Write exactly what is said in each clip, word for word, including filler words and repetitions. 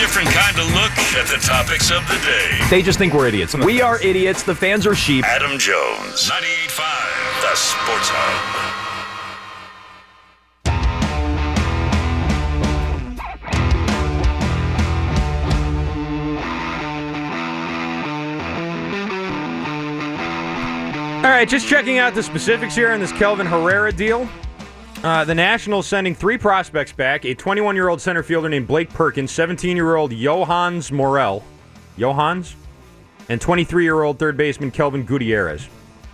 different kind of look at the topics of the day. They just think we're idiots. We are idiots. The fans are sheep. Adam Jones, ninety-eight point five, The Sports Hub. All right, just checking out the specifics here on this Kelvin Herrera deal. Uh, the Nationals sending three prospects back, a twenty-one-year-old center fielder named Blake Perkins, seventeen-year-old Johans Morel, Johans, and twenty-three-year-old third baseman Kelvin Gutierrez.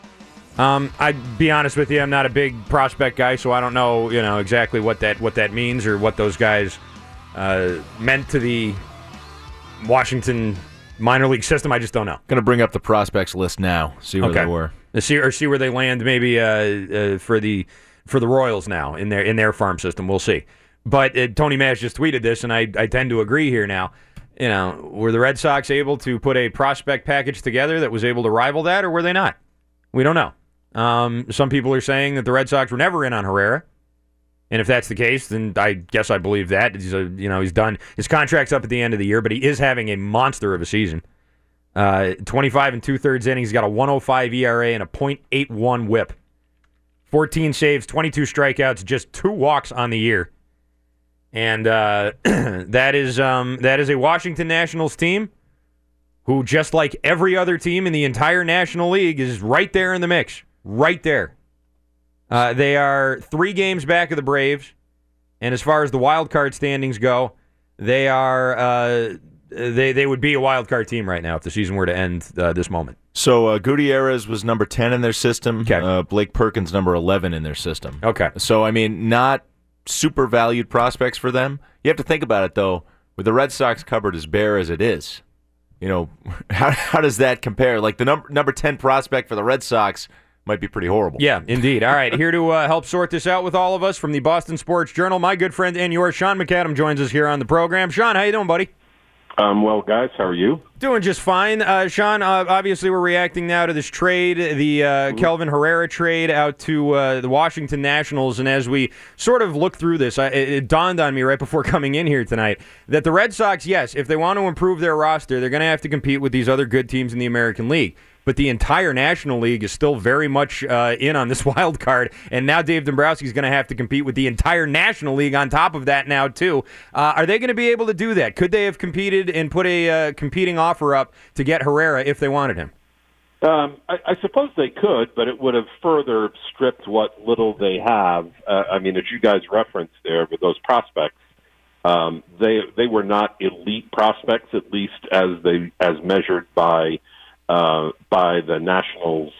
Um, I'd be honest with you, I'm not a big prospect guy, so I don't know, you know, exactly what that what that means or what those guys uh, meant to the Washington minor league system. I just don't know. Going to bring up the prospects list now, see where okay. they were. See or see where they land, maybe uh, uh, for the for the Royals now in their in their farm system. We'll see. But uh, Tony Mash just tweeted this, and I, I tend to agree here now. You know, were the Red Sox able to put a prospect package together that was able to rival that, or were they not? We don't know. Um, some people are saying that the Red Sox were never in on Herrera, and if that's the case, then I guess I believe that. He's a, you know he's done. His contract's up at the end of the year, but he is having a monster of a season. Uh, twenty-five and two-thirds innings. He's got a one oh five E R A and a point eight one whip. fourteen saves, twenty-two strikeouts, just two walks on the year. And uh, that is um, that is a Washington Nationals team who, just like every other team in the entire National League, is right there in the mix. Right there. Uh, they are three games back of the Braves. And as far as the wild card standings go, they are... Uh, They they would be a wild card team right now if the season were to end uh, this moment. So uh, Gutierrez was number ten in their system. Okay. Uh, Blake Perkins number eleven in their system. Okay. So, I mean, not super valued prospects for them. You have to think about it, though. With the Red Sox cupboard as bare as it is, you know, how how does that compare? Like the number number ten prospect for the Red Sox might be pretty horrible. Yeah, indeed. All right, here to uh, help sort this out with all of us from the Boston Sports Journal, my good friend and yours, Sean McAdam, joins us here on the program. Sean, how you doing, buddy? Um, well, guys, how are you? Doing just fine. Uh, Sean, uh, obviously we're reacting now to this trade, the uh, mm-hmm. Kelvin Herrera trade out to uh, the Washington Nationals, and as we sort of look through this, I, it, it dawned on me right before coming in here tonight that the Red Sox, yes, if they want to improve their roster, they're going to have to compete with these other good teams in the American League. But the entire National League is still very much uh, in on this wild card, and now Dave Dombrowski is going to have to compete with the entire National League on top of that now, too. Uh, are they going to be able to do that? Could they have competed and put a uh, competing offer up to get Herrera if they wanted him? Um, I, I suppose they could, but it would have further stripped what little they have. Uh, I mean, as you guys referenced there with those prospects, um, they they were not elite prospects, at least as they as measured by. Uh, by the Nationals,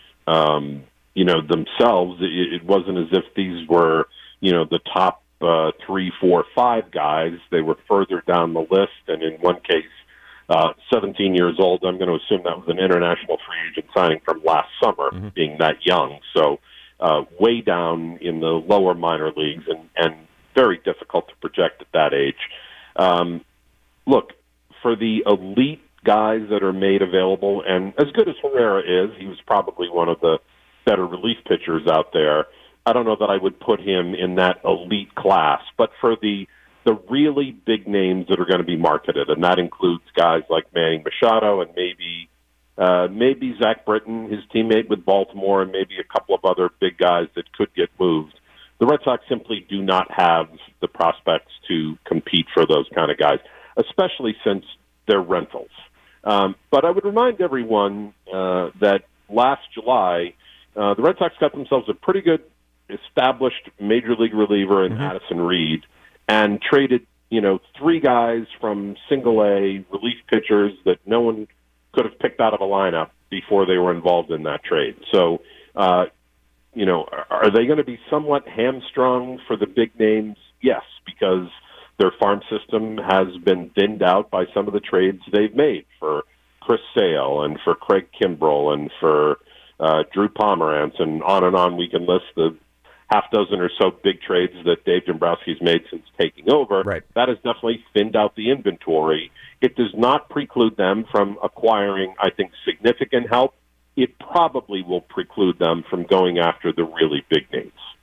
um, you know, themselves. It, it wasn't as if these were, you know, the top uh, three, four, five guys. They were further down the list, and in one case, uh, seventeen years old. I'm going to assume that was an international free agent signing from last summer, mm-hmm. being that young. So uh, way down in the lower minor leagues, and, and very difficult to project at that age. Um, look, for the elite guys that are made available, and as good as Herrera is, he was probably one of the better relief pitchers out there. I don't know that I would put him in that elite class, but for the the really big names that are going to be marketed, and that includes guys like Manny Machado and maybe uh, maybe Zach Britton, his teammate with Baltimore, and maybe a couple of other big guys that could get moved. The Red Sox simply do not have the prospects to compete for those kind of guys, especially since they're rentals. Um, but I would remind everyone uh, that last July, uh, the Red Sox got themselves a pretty good established major league reliever in mm-hmm. Addison Reed and traded, you know, three guys from single A relief pitchers that no one could have picked out of a lineup before they were involved in that trade. So, uh, you know, are they going to be somewhat hamstrung for the big names? Yes, because their farm system has been thinned out by some of the trades they've made for Chris Sale and for Craig Kimbrell and for uh, Drew Pomerantz, and on and on we can list the half dozen or so big trades that Dave Dombrowski's made since taking over. Right. That has definitely thinned out the inventory. It does not preclude them from acquiring, I think, significant help. It probably will preclude them from going after the really big names.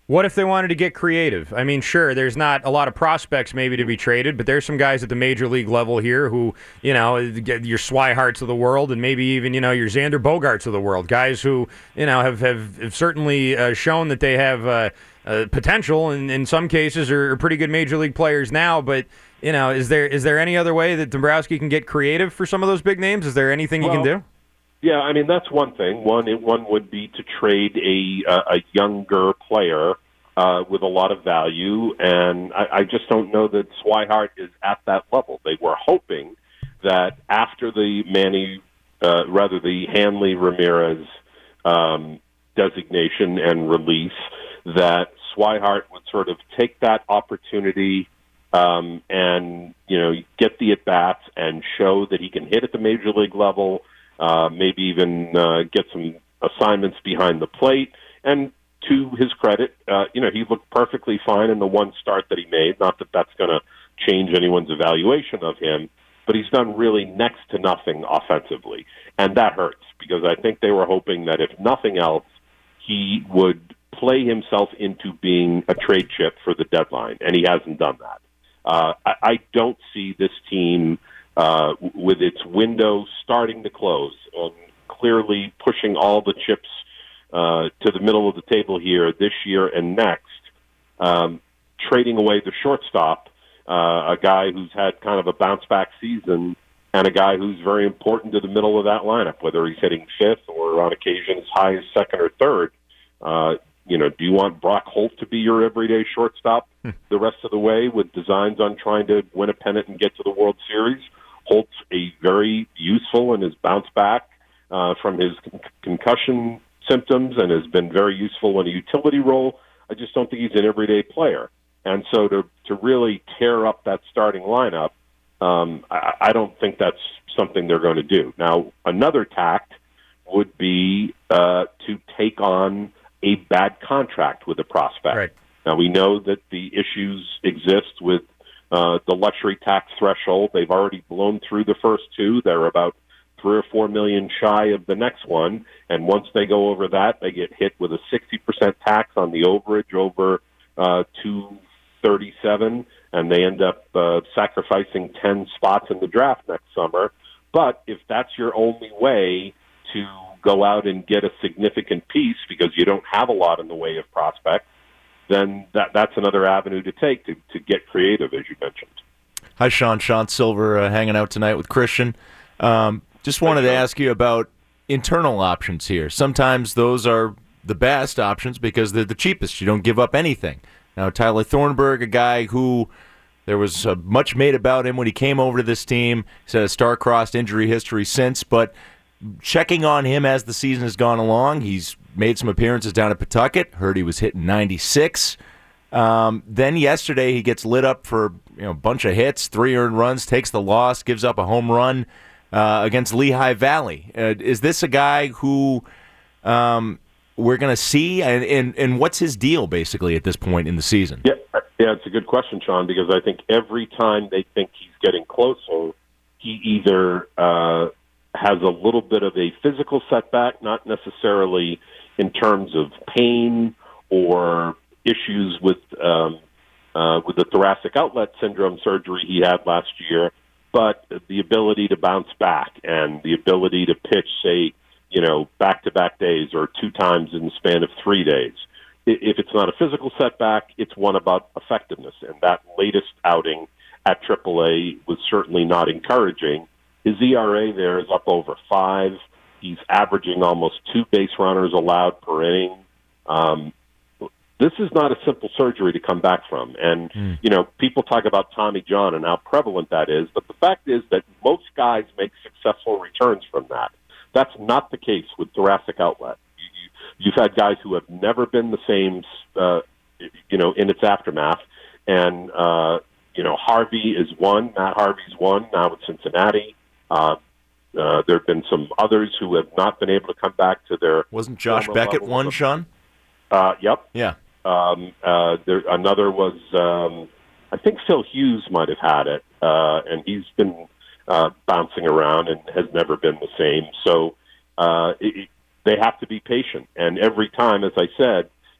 What if they wanted to get creative? I mean, sure, there's not a lot of prospects maybe to be traded, but there's some guys at the major league level here who, you know, get your Swiharts of the world and maybe even, you know, your Xander Bogaerts of the world, guys who, you know, have, have, have certainly uh, shown that they have uh, uh, potential and in some cases are, are pretty good major league players now. But, you know, is there is there any other way that Dombrowski can get creative for some of those big names? Is there anything well, he can do? Yeah, I mean, that's one thing. One it, one would be to trade a a, a younger player uh, with a lot of value, and I, I just don't know that Swihart is at that level. They were hoping that after the Manny, uh, rather the Hanley Ramirez um, designation and release, that Swihart would sort of take that opportunity um, and you know get the at bats and show that he can hit at the major league level. Uh, maybe even uh, get some assignments behind the plate. And to his credit, uh, you know, he looked perfectly fine in the one start that he made. Not that that's going to change anyone's evaluation of him, but he's done really next to nothing offensively. And that hurts because I think they were hoping that if nothing else, he would play himself into being a trade chip for the deadline, and he hasn't done that. Uh, I, I don't see this team Uh, with its window starting to close and clearly pushing all the chips uh, to the middle of the table here this year and next, um, trading away the shortstop, uh, a guy who's had kind of a bounce-back season, and a guy who's very important to the middle of that lineup, whether he's hitting fifth or on occasion as high as second or third. Uh, you know, do you want Brock Holt to be your everyday shortstop the rest of the way with designs on trying to win a pennant and get to the World Series? Holt's a very useful and has bounced back uh, from his con- concussion symptoms and has been very useful in a utility role. I just don't think he's an everyday player. And so to, to really tear up that starting lineup, um, I, I don't think that's something they're going to do. Now, another tact would be uh, to take on a bad contract with a prospect. Right. Now, we know that the issues exist with Uh, the luxury tax threshold. They've already blown through the first two. They're about three or four million shy of the next one. And once they go over that, they get hit with a sixty percent tax on the overage over uh, two thirty-seven, and they end up uh, sacrificing ten spots in the draft next summer. But if that's your only way to go out and get a significant piece because you don't have a lot in the way of prospects, then that that's another avenue to take to, to get creative, as you mentioned. Hi, Sean. Sean Silver uh, hanging out tonight with Christian. Um, just wanted to ask you about internal options here. Sometimes those are the best options because they're the cheapest. You don't give up anything. Now, Tyler Thornburg, a guy who there was uh, much made about him when he came over to this team. He's had a star-crossed injury history since, but checking on him as the season has gone along, he's made some appearances down at Pawtucket. Heard he was hitting ninety-six. Um, then yesterday he gets lit up for you know a bunch of hits, three earned runs, takes the loss, gives up a home run uh, against Lehigh Valley. Uh, is this a guy who um, we're going to see, and, and and what's his deal basically at this point in the season? Yeah, yeah, it's a good question, Sean, because I think every time they think he's getting closer, he either uh, has a little bit of a physical setback, not necessarily in terms of pain or issues with um, uh, with the thoracic outlet syndrome surgery he had last year, but the ability to bounce back and the ability to pitch, say, you know, back-to-back days or two times in the span of three days. If it's not a physical setback, it's one about effectiveness, and that latest outing at triple A was certainly not encouraging. His E R A there is up over five. He's averaging almost two base runners allowed per inning. Um, this is not a simple surgery to come back from. And, mm. you know, people talk about Tommy John and how prevalent that is, but the fact is that most guys make successful returns from that. That's not the case with thoracic outlet. You, you, you've had guys who have never been the same, uh, you know, in its aftermath. And, uh, you know, Harvey is one. Matt Harvey's one now with Cincinnati. Uh, Uh, there have been some others who have not been able to come back to their. Wasn't Josh Beckett one, Sean? Uh, yep. Yeah. Um, uh, there, another was, um, I think Phil Hughes might have had it, uh, and he's been uh, bouncing around and has never been the same. So uh, it, they have to be patient. And every time, as I said,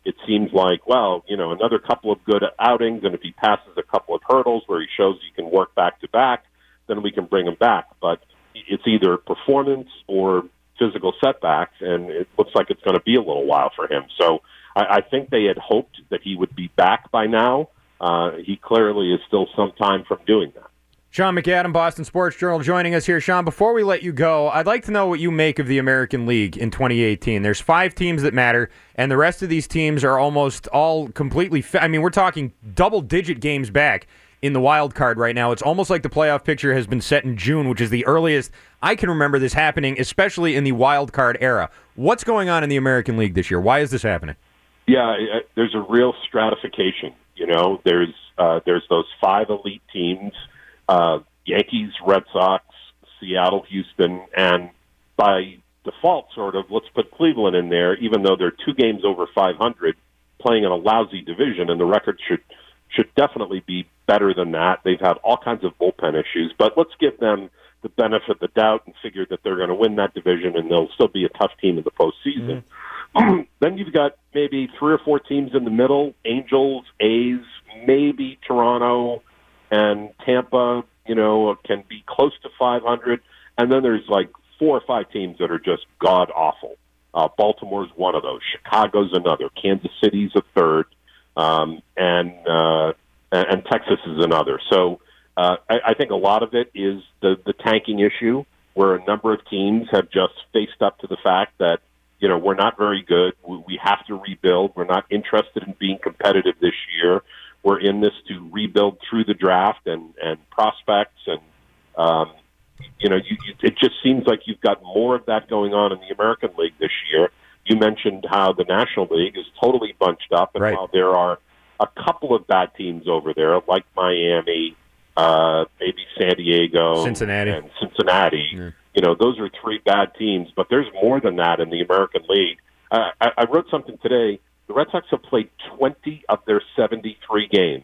it seems like, well, you know, another couple of good outings, and if he passes a couple of hurdles where he shows he can work back-to-back, then we can bring him back. But it's either performance or physical setbacks, and it looks like it's going to be a little while for him. So I, I think they had hoped that he would be back by now. Uh, he clearly is still some time from doing that. Sean McAdam, Boston Sports Journal, joining us here. Sean, before we let you go, I'd like to know what you make of the American League in twenty eighteen. There's five teams that matter, and the rest of these teams are almost all completely fi- I mean, we're talking double-digit games back in the wild card right now. It's almost like the playoff picture has been set in June, which is the earliest I can remember this happening, especially in the wild card era. What's going on in the American League this year? Why is this happening? Yeah, there's a real stratification. You know, there's uh, there's those five elite teams. Uh, Yankees, Red Sox, Seattle, Houston, and by default, sort of, let's put Cleveland in there, even though they're two games over five hundred, playing in a lousy division, and the record should should definitely be better than that. They've had all kinds of bullpen issues, but let's give them the benefit of the doubt and figure that they're going to win that division, and they'll still be a tough team in the postseason. Mm-hmm. Then you've got maybe three or four teams in the middle, Angels, A's, maybe Toronto, and Tampa, you know, can be close to five hundred. And then there's like four or five teams that are just god-awful. Uh, Baltimore's one of those. Chicago's another. Kansas City's a third. Um, and, uh, and Texas is another. So uh, I, I think a lot of it is the, the tanking issue, where a number of teams have just faced up to the fact that, you know, we're not very good. We, we have to rebuild. We're not interested in being competitive this year. We're in this to rebuild through the draft and, and prospects. And, um, you know, you, you, it just seems like you've got more of that going on in the American League this year. You mentioned how the National League is totally bunched up, and right. while there are a couple of bad teams over there, like Miami, uh, maybe San Diego, Cincinnati, and Cincinnati, yeah. you know, those are three bad teams, but there's more than that in the American League. Uh, I, I wrote something today. The Red Sox have played twenty of their seventy-three games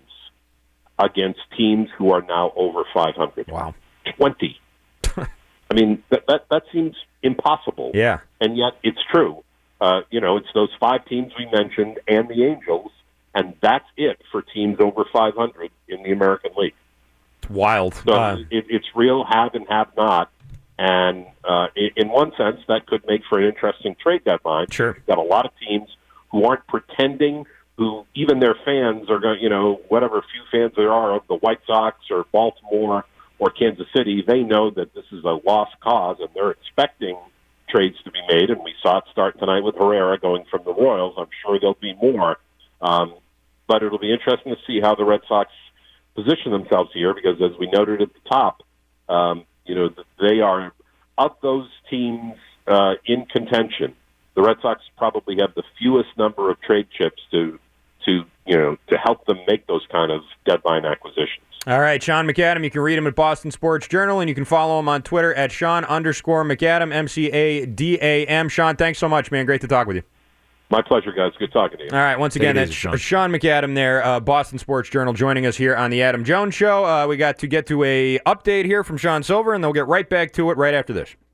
against teams who are now over five hundred. Wow. twenty. I mean, that, that that seems impossible. Yeah. And yet it's true. Uh, you know, it's those five teams we mentioned and the Angels, and that's it for teams over five hundred in the American League. It's wild. So uh, it, it's real have and have not. And uh, in, in one sense, that could make for an interesting trade deadline. Sure. You've got a lot of teams who aren't pretending, who even their fans are going, you know, whatever few fans there are of the White Sox or Baltimore or Kansas City, they know that this is a lost cause, and they're expecting trades to be made. And we saw it start tonight with Herrera going from the Royals. I'm sure there'll be more. Um, but it'll be interesting to see how the Red Sox position themselves here, because as we noted at the top, um, you know, they are, of those teams uh, in contention, the Red Sox probably have the fewest number of trade chips to, to you know, to help them make those kind of deadline acquisitions. All right, Sean McAdam, you can read him at Boston Sports Journal, and you can follow him on Twitter at Sean underscore McAdam, M C A D A M. Sean, thanks so much, man. Great to talk with you. My pleasure, guys. Good talking to you. All right, once again, that's Sean. Sean McAdam there, uh, Boston Sports Journal, joining us here on the Adam Jones Show. Uh, we got to get to a update here from Sean Silver, and they'll get right back to it right after this.